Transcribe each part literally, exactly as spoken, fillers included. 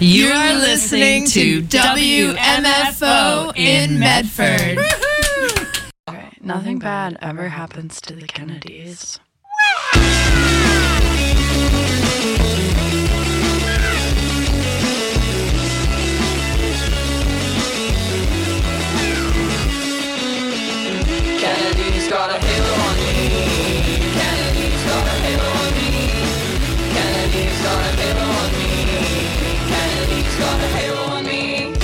You are listening to W M F O in Medford. Okay, nothing bad ever happens to the Kennedys. Kennedy's got a halo on me. Kennedy's got a halo on me. Kennedy's got a halo on me. Kennedy's got a halo on me.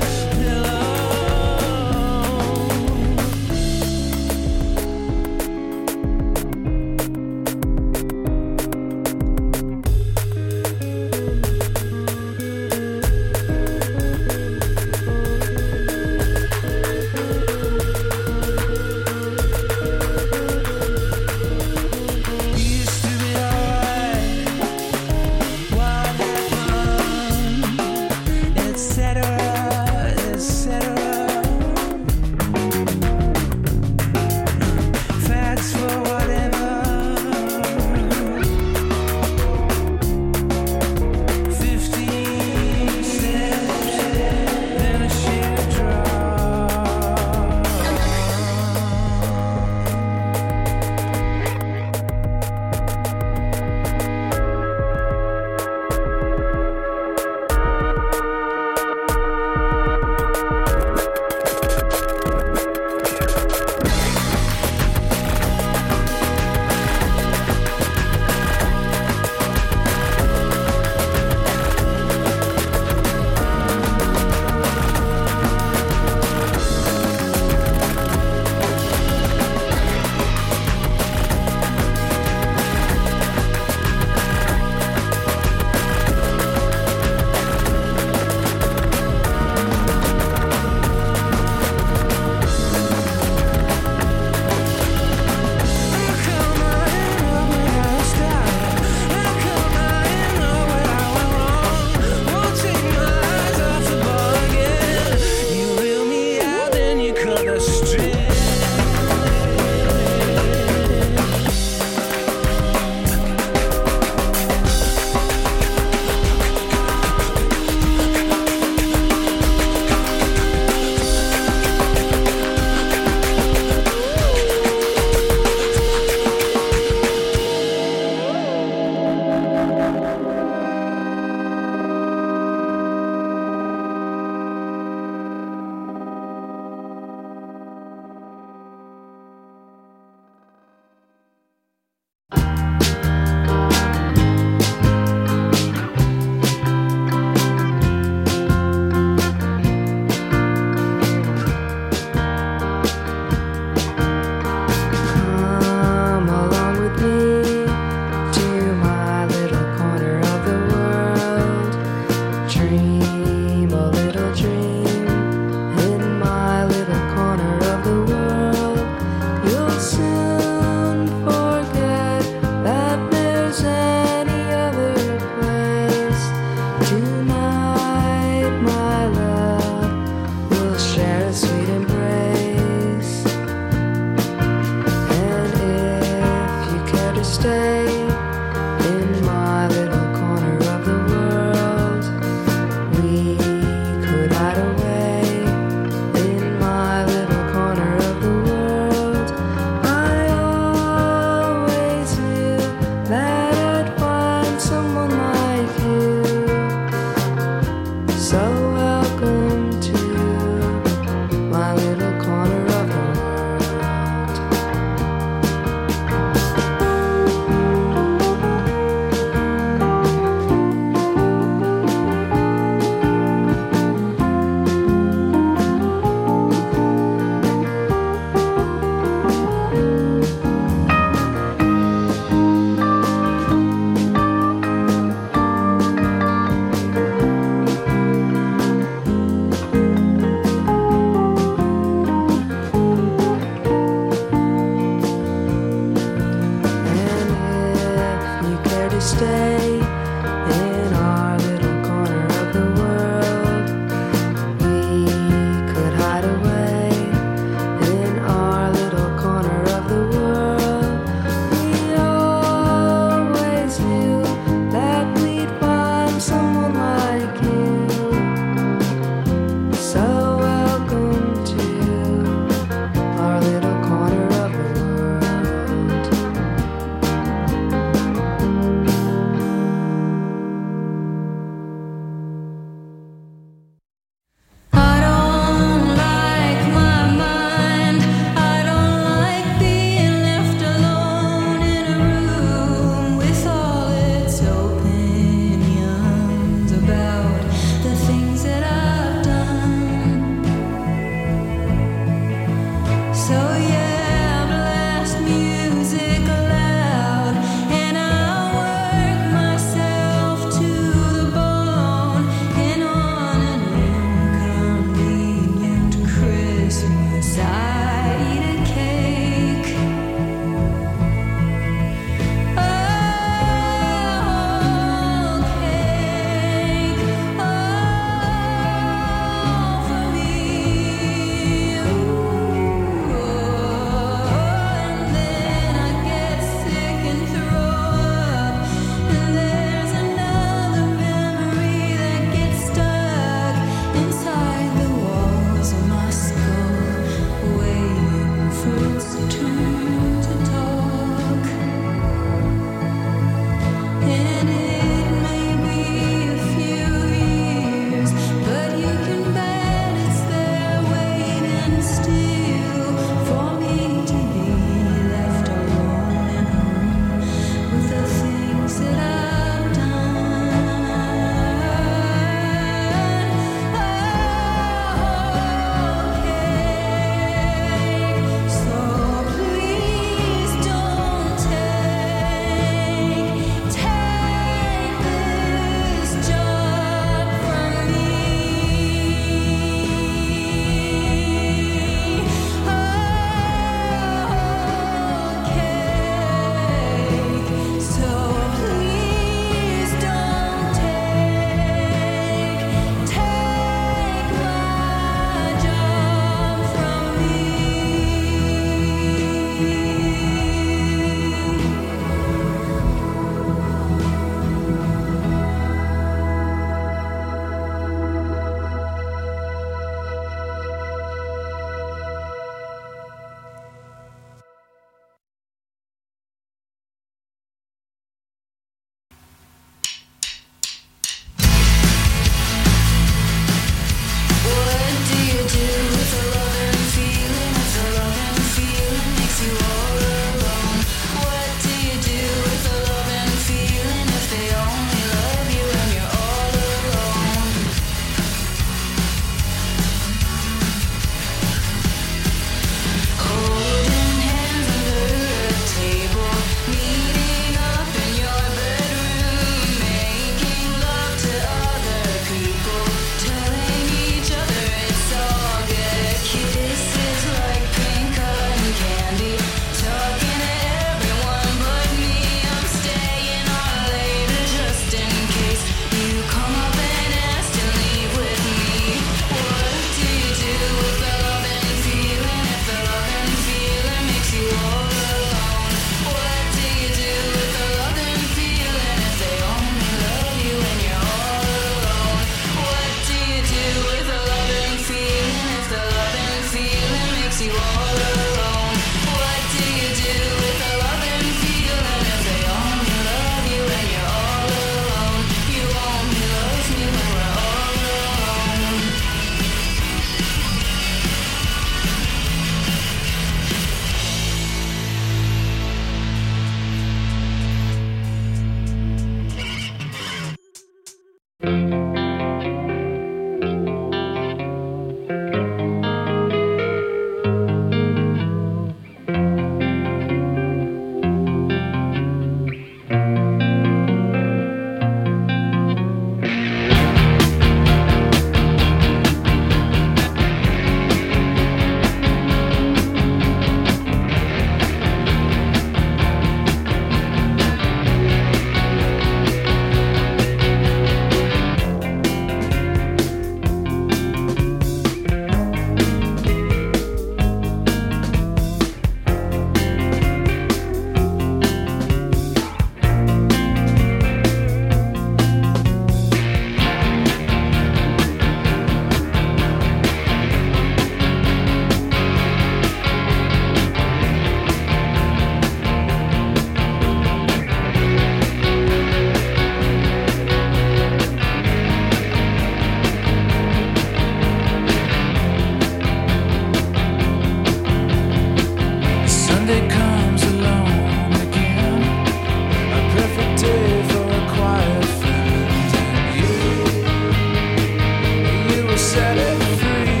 set it free.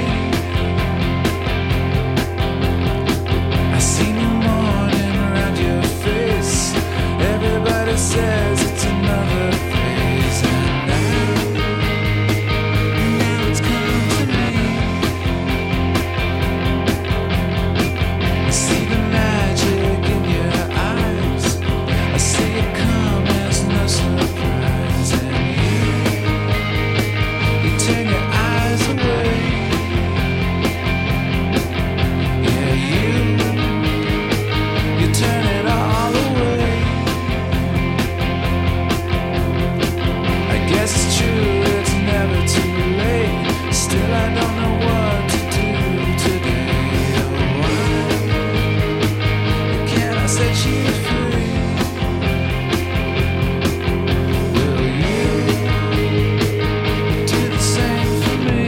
I see new morning around your face. Everybody says it's another phase, and now, now it's come to me. I see the magic in your eyes. I see it come as no surprise, and you, you turn your eyes away. Yeah, you, you turn it all away. I guess it's true, it's never too late. Still, I don't know what to do today. Oh, why can't I set you free? Will you do the same for me?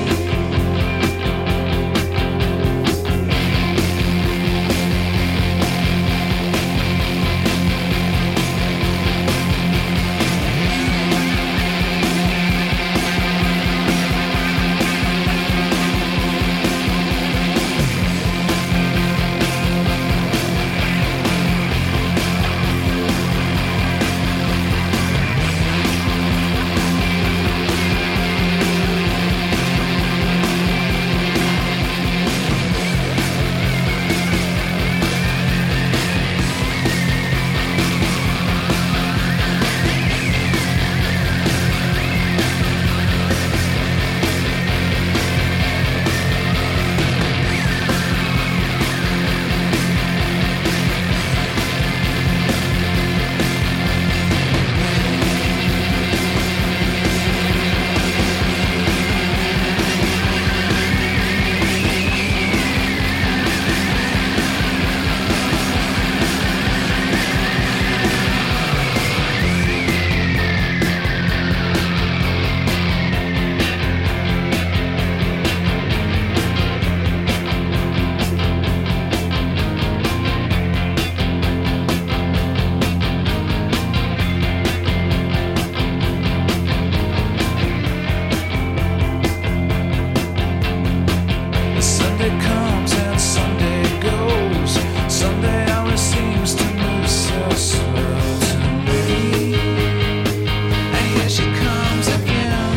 Sunday comes and Sunday goes. Sunday always seems to move so slow to me. And here she comes again.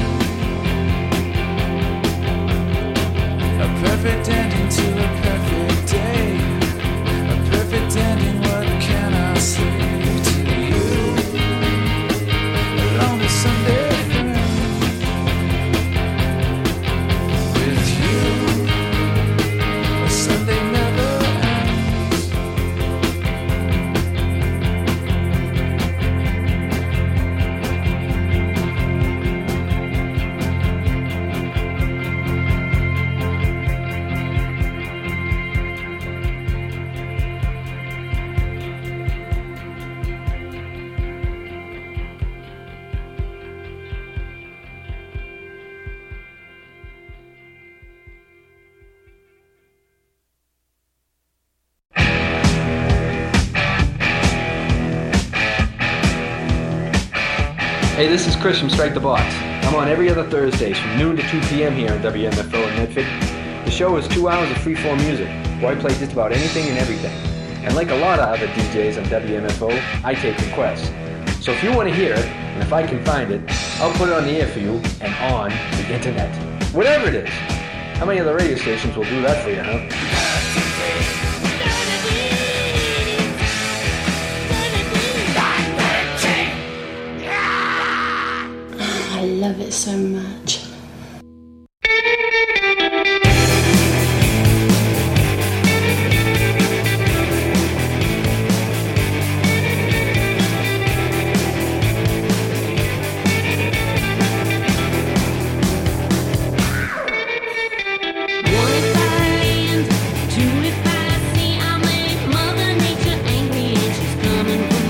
A perfect ending to a perfect day. A perfect ending, what can I say to you? A lonely Sunday friend. With you, Sunday never ends. Hey, this is Chris from Strike the Box. I'm on every other Thursdays from noon to two p.m. here on W M F O in Medford. The show is two hours of free-form music, where I play just about anything and everything. And like a lot of other D Js on W M F O, I take requests. So if you want to hear it, and if I can find it, I'll put it on the air for you and on the internet. Whatever it is. How many other radio stations will do that for you, huh? I love it so much.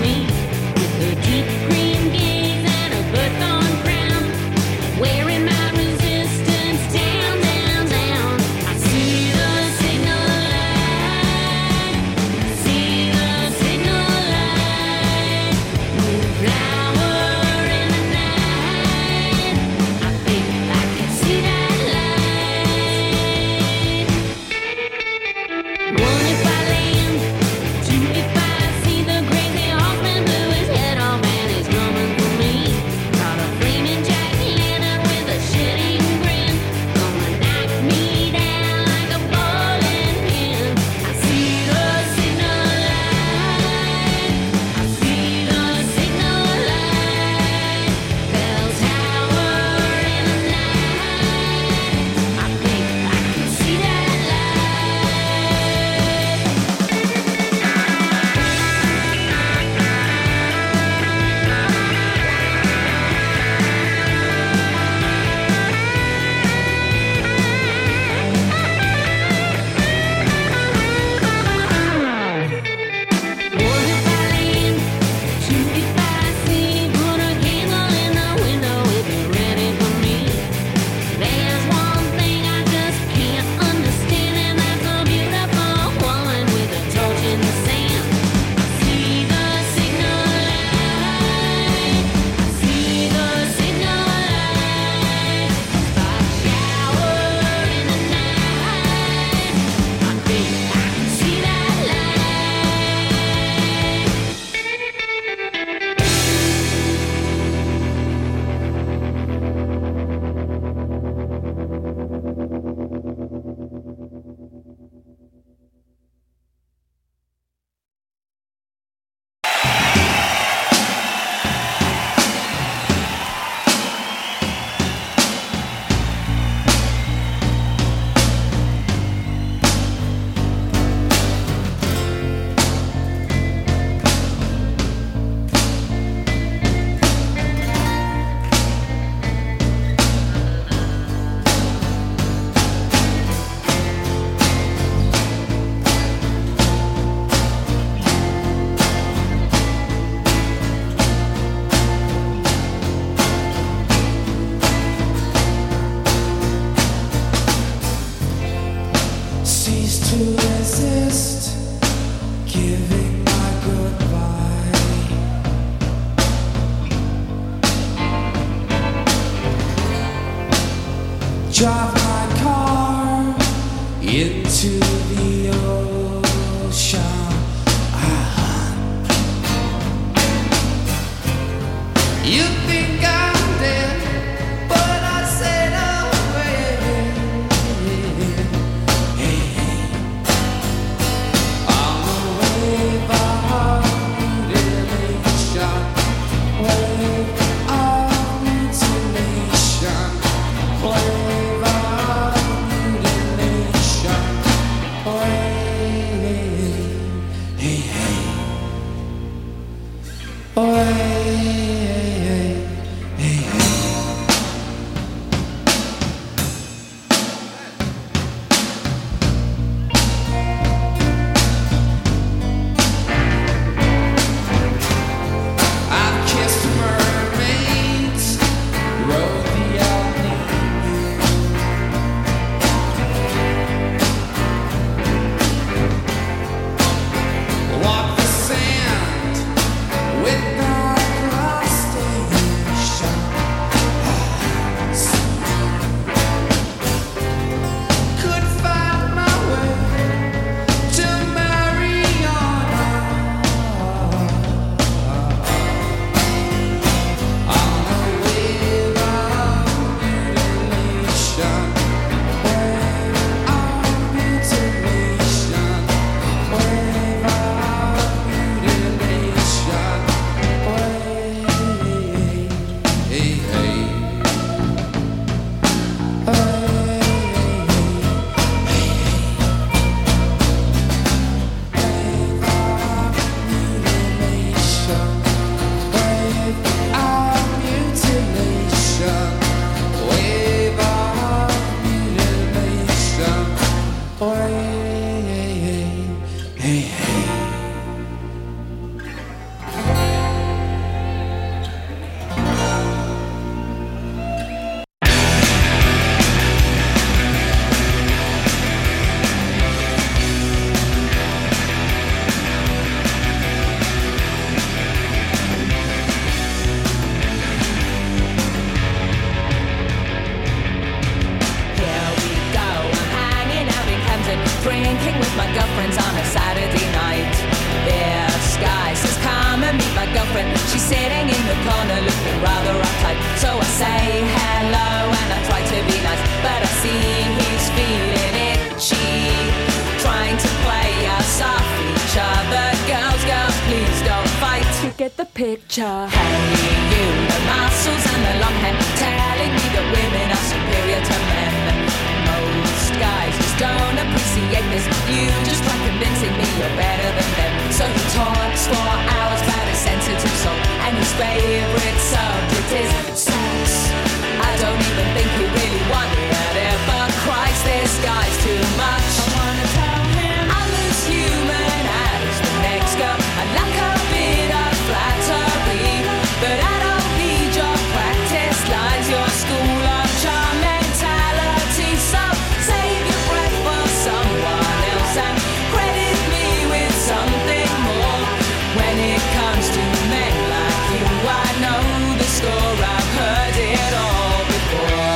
Wearing my drive my car into the ocean. You think I'm dead, but I said away. On the wave of mutilation, wave of mutilation, wave of mutilation, wave, hey, hey, wave. Drinking with my girlfriends on a Saturday night. The sky says come and meet my girlfriend. She's sitting in the corner looking rather uptight. So I say hello and I try to be nice, but I see he's feeling itchy, trying to play us off each other. Girls, girls, please don't fight. You get the picture. Hey, you, the muscles and the long hair, telling me that women are superior to men. Most guys just don't appreciate this. You just try convincing me you're better than them. So he talks for hours about his sensitive soul, and his favorite subject is sex. I don't even think he really wanted it, but Christ, this guy's too much. I wanna tell him I'm as human as the next girl. I'd like a bit of flattery, but I don't need your practice lines, your school of charm mentality. So save your breath for someone else and credit me with something more. When it comes to men like you, I know the score. I've heard it all before.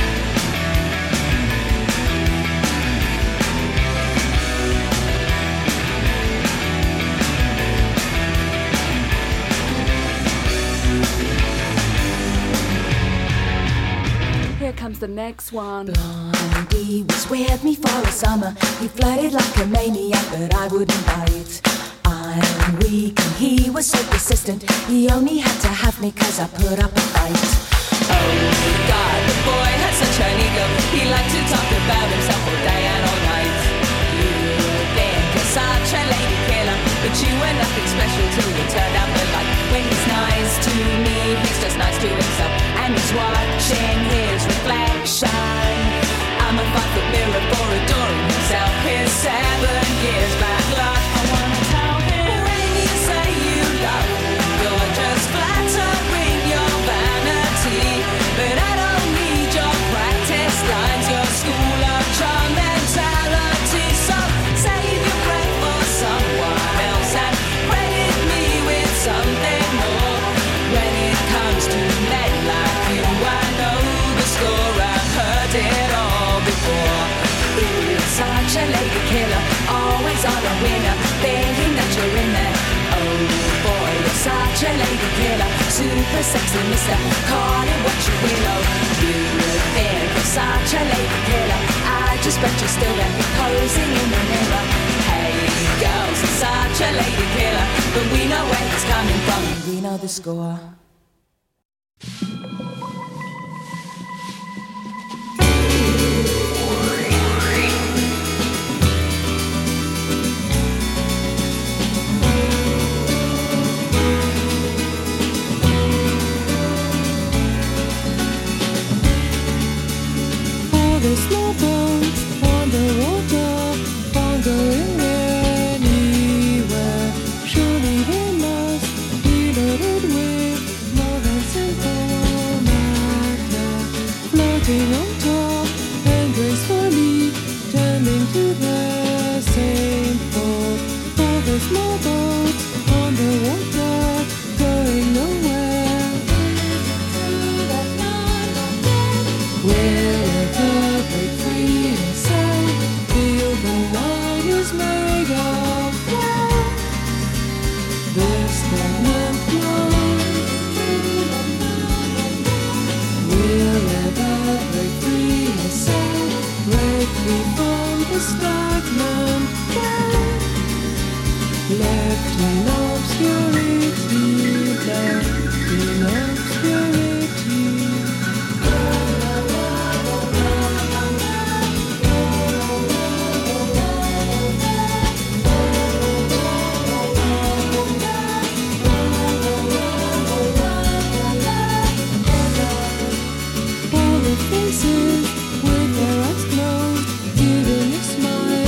Here comes the next one. Blondie was with me for a summer. He flirted like a maniac, but I wouldn't bite. I'm weak and he was so persistent. He only had to have me cause I put up a fight. Oh God, the boy had such an ego. He liked to talk about himself all day and all night. You think you're such a lady killer, but you were nothing special till you turned out the light. When he's nice to me, he's just nice to himself, and he's watching his reflection. I'm a five-foot mirror for adoring himself. His seven years bad luck. I wanna tell him, when you say you love me, you're just flattering your vanity, but I don't need your practice winner, thinking that you're in there. Oh boy, you're such a lady killer, super sexy mister, call it what you will. Oh, you think you're such a lady killer, I just bet you're still there posing in the mirror. Hey girls, you're such a lady killer, but we know where it's coming from, we know the score. The small boats on the water aren't going anywhere. Surely they must be loaded with more than simple matter, floating on top and gracefully tending to the same port. All the small boats on the water going nowhere. Wherever break free and sail, feel the night is made of love. This stagnant love will ever break free and sail, break free from the stagnant love. Left in obscurity, left in obscurity. Faces with their eyes closed, giving a smile.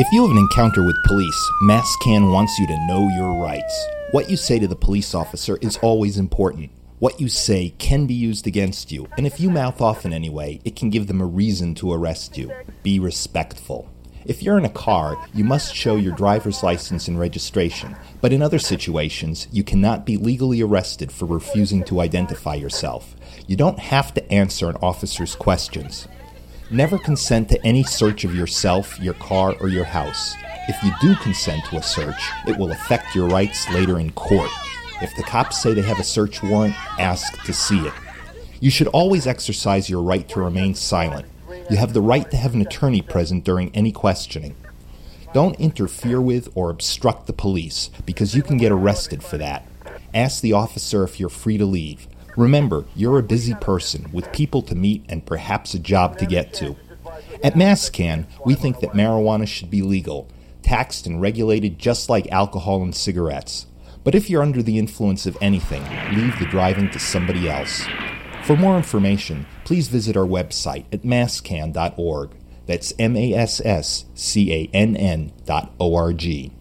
If you have an encounter with police, MassCan wants you to know your rights. What you say to the police officer is always important. What you say can be used against you, and if you mouth off in any way, it can give them a reason to arrest you. Be respectful. If you're in a car, you must show your driver's license and registration, but in other situations, you cannot be legally arrested for refusing to identify yourself. You don't have to answer an officer's questions. Never consent to any search of yourself, your car, or your house. If you do consent to a search, it will affect your rights later in court. If the cops say they have a search warrant, ask to see it. You should always exercise your right to remain silent. You have the right to have an attorney present during any questioning. Don't interfere with or obstruct the police, because you can get arrested for that. Ask the officer if you're free to leave. Remember, you're a busy person with people to meet and perhaps a job to get to. At MassCan, we think that marijuana should be legal, taxed and regulated just like alcohol and cigarettes. But if you're under the influence of anything, leave the driving to somebody else. For more information, please visit our website at masscan dot org. That's M A S S C A N N dot O R G.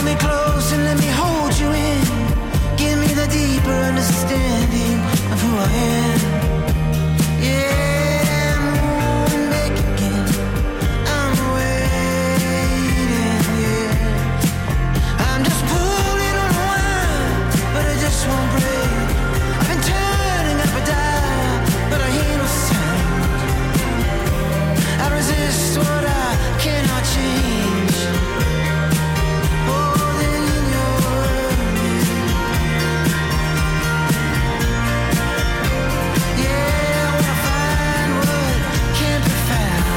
me close and let me hold you in. Give me the deeper understanding of who I am. Yeah, moon back again. I'm waiting, yeah. I'm just pulling on a wire, but I just won't break. I've been turning up a dial, but I hear no sound. I resist what I cannot change. Oh, then in your world, yeah, I wanna find what can't be found.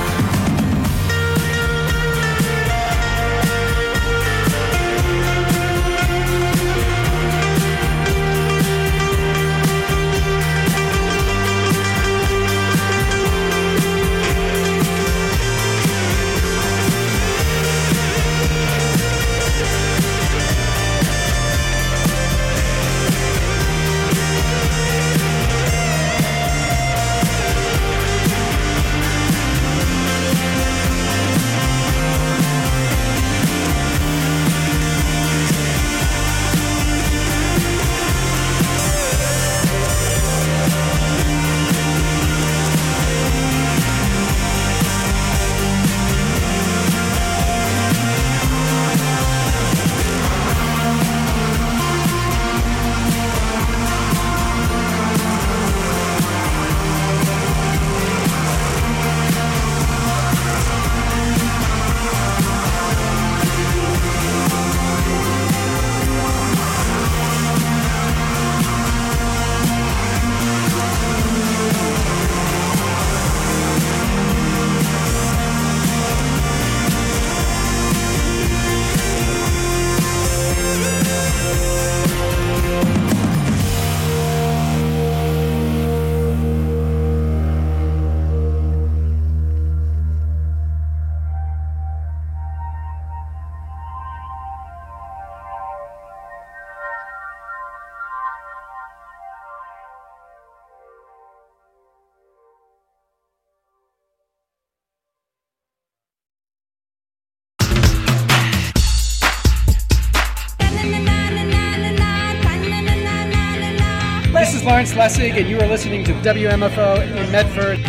This is Lawrence Lessig, and you are listening to W M F O in Medford.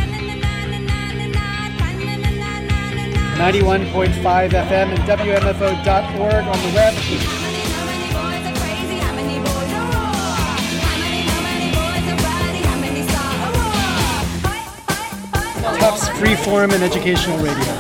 ninety-one point five F M and W M F O dot org on the web. Tufts Freeform and Educational Radio.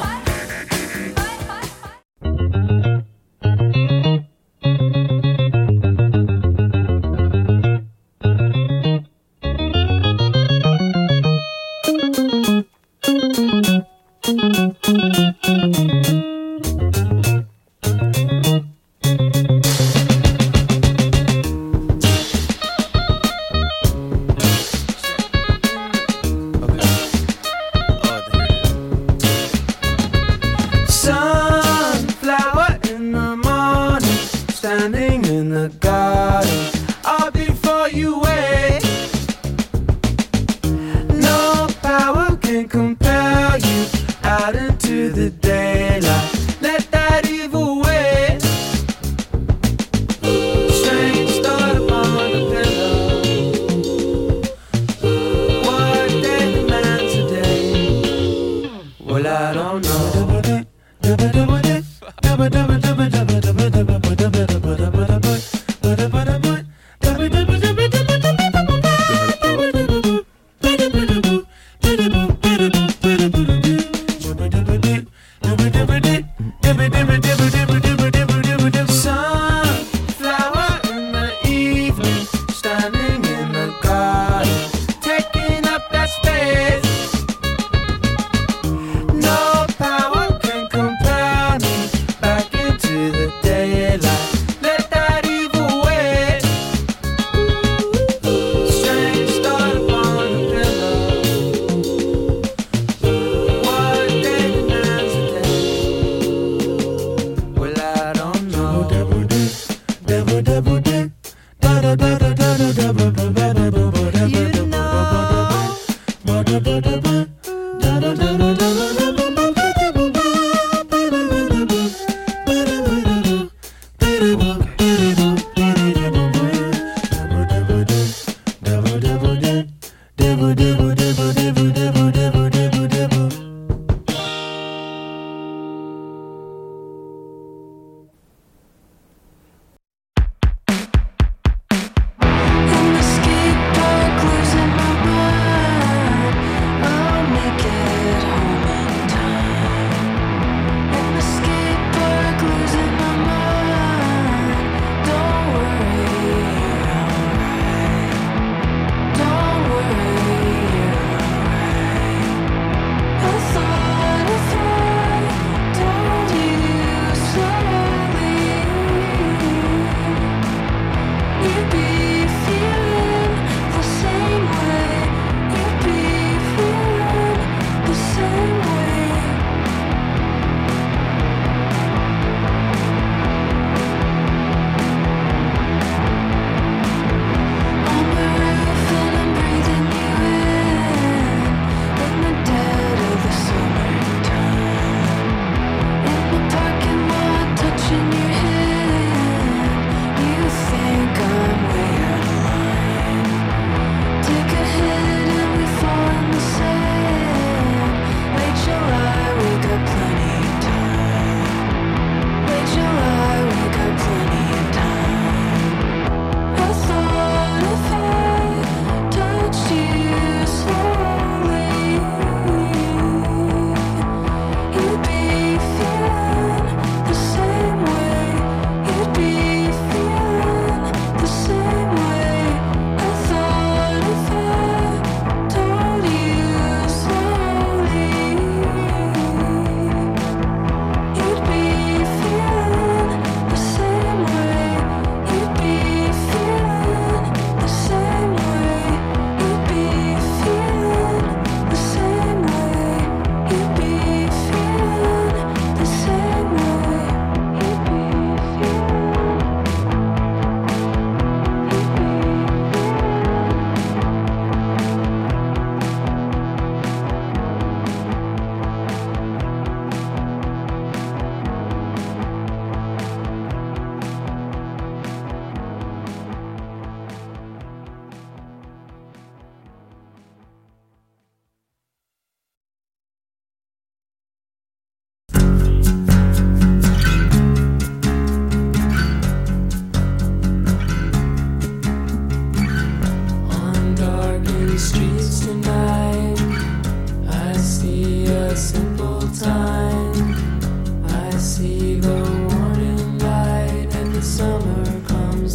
Ba-da-ba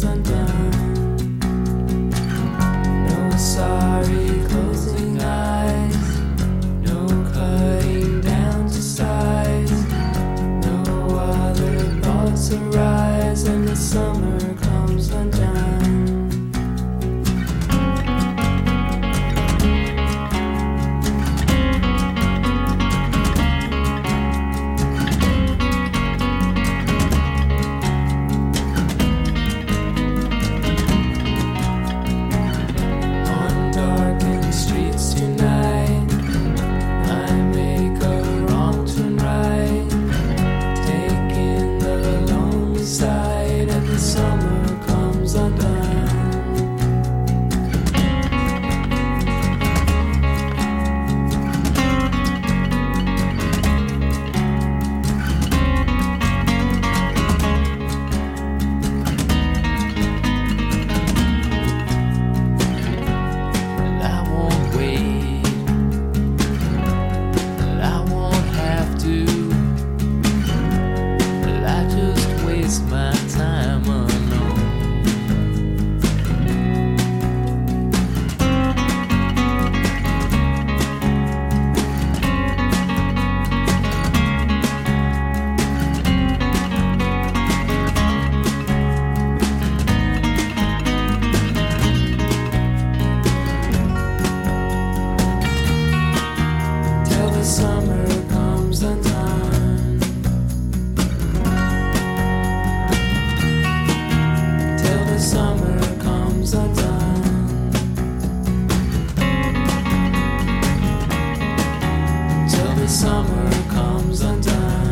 undone. No sorry closing eyes, no cutting down to size, no other thoughts arise, and the summer comes undone. On darkened streets tonight, I make a wrong turn right, taking the lonely side, and the summer comes undone. And I won't wait, and I won't have to, and I just waste my time alone. Till the summer comes undone. Till the summer comes undone. Till the summer comes undone.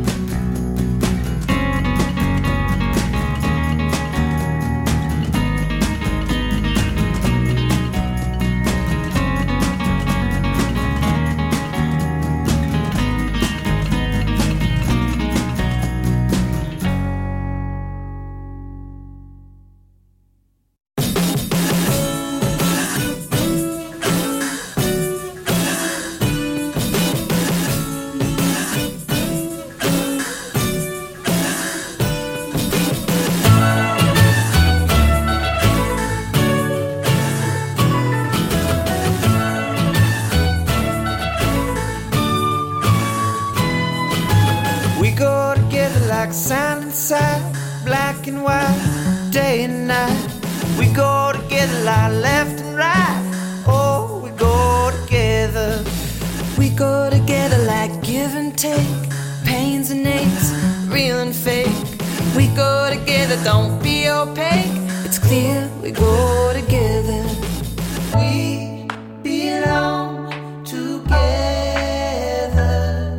We go together like sand and side, black and white, day and night. We go together like left and right. Oh, we go together. We go together like give and take, pains and aches, real and fake. We go together, don't be opaque. It's clear we go together. We belong together.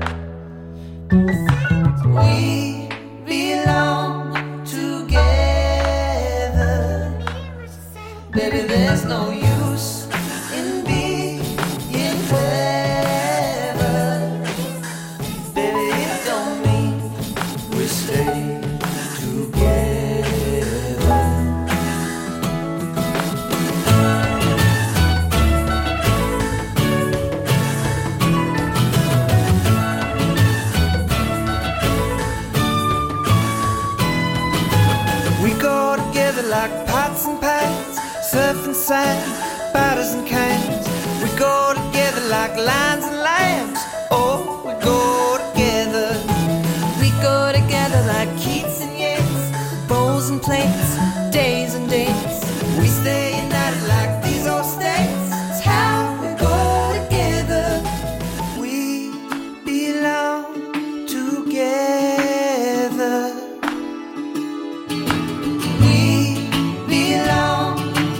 We belong together. Baby, there's no use in being clever. Baby, it don't mean we stay together. We go together like pots and pans, surf and sand, batters and cans. We go together like lions and lambs. Oh, we go together. We go together like Keats and Yates, bowls and plates, days and dates. We stay united like these old states. It's how we go together. We belong together. We belong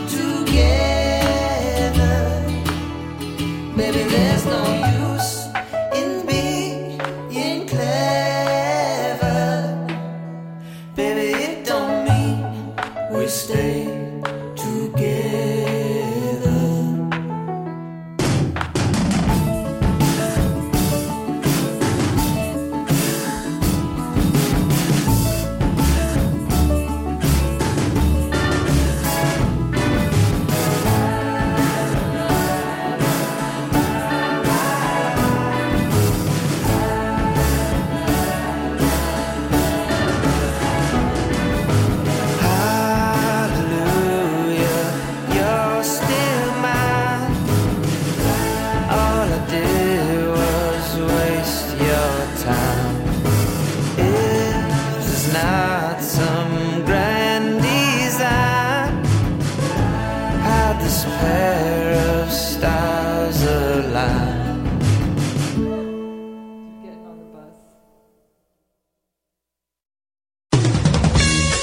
together. Baby, there's no use in being clever. Baby, it don't mean we stay together. I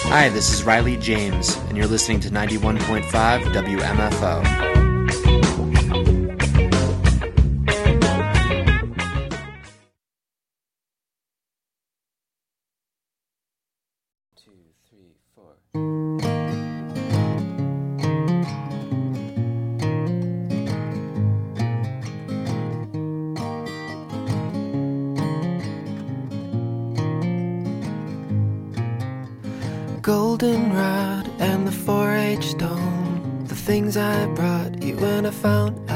Hi, this is Riley James, and you're listening to ninety-one point five W M F O. Goldenrod and the four H stone, the things I brought you when I found